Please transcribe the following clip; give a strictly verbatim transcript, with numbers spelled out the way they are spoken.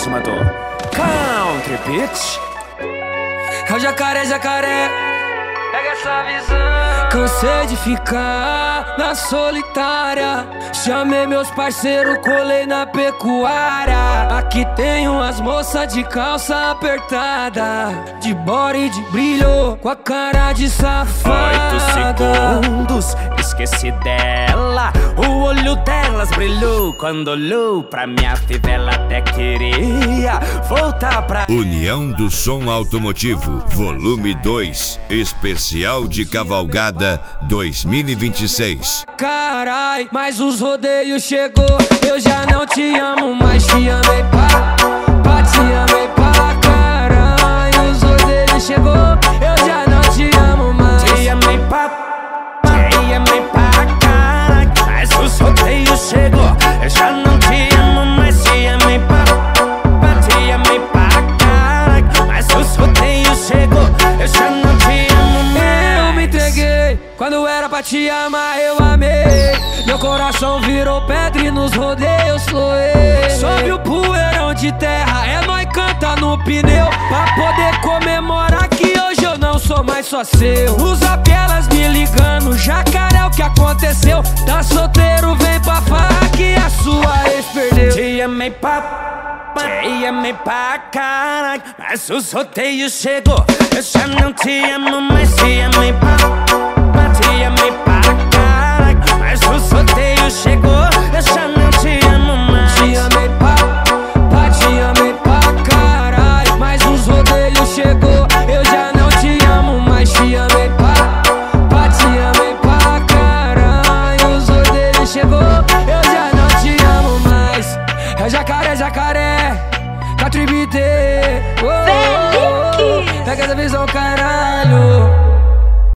chamado Country Beach. É o jacaré, jacaré, pega essa visão. Cansei de ficar na solitária, chamei meus parceiros, colei na pecuária. Aqui tem umas moças de calça apertada, de body de brilho, com a cara de safada. Oito segundos, esqueci dela. O olho delas brilhou quando olhou pra minha fivela. Até queria voltar pra União do Som Automotivo, volume dois, especial de cavalgada dois mil e vinte e seis. Carai, mas os rodeios chegou. Eu já não te amo, mas te amei pá, pá, te amei pá. Carai, os rodeios chegou. Eu já não te amo mais. Te amei pá, te amei pá, carai. Mas os rodeios chegou. Eu já não te amo, mas te amei pá, pá, te amei pá, carai. Mas os rodeios chegou. Eu já não te amo mais. Eu me entreguei, quando era pra te amar eu amei. Meu coração virou pedra e nos rodeios floei. Sobe o poeirão de terra, é nóis canta no pneu, pra poder comemorar que hoje eu não sou mais só seu. Os elas me ligando, jacaré, o que aconteceu? Tá solteiro, vem pra farra que a sua ex perdeu. Te amei pá, te amei pá, caralho. Mas os rodeios chegou. Eu já não te amo, mas te amei pá, te amei pá, caralho. Mas os rodeios chegou. Eu já não te amo mais. Te amei pá, pá, te amei pá, caralho. Mas os rodeios chegou. Eu já não te amo, mas te amei pá, pá, te amei pá, caralho. Os rodeios chegou. Eu já não te amo mais. É jacaré, jacaré, Country Beach, oh, oh, oh. Pega essa visão, caralho.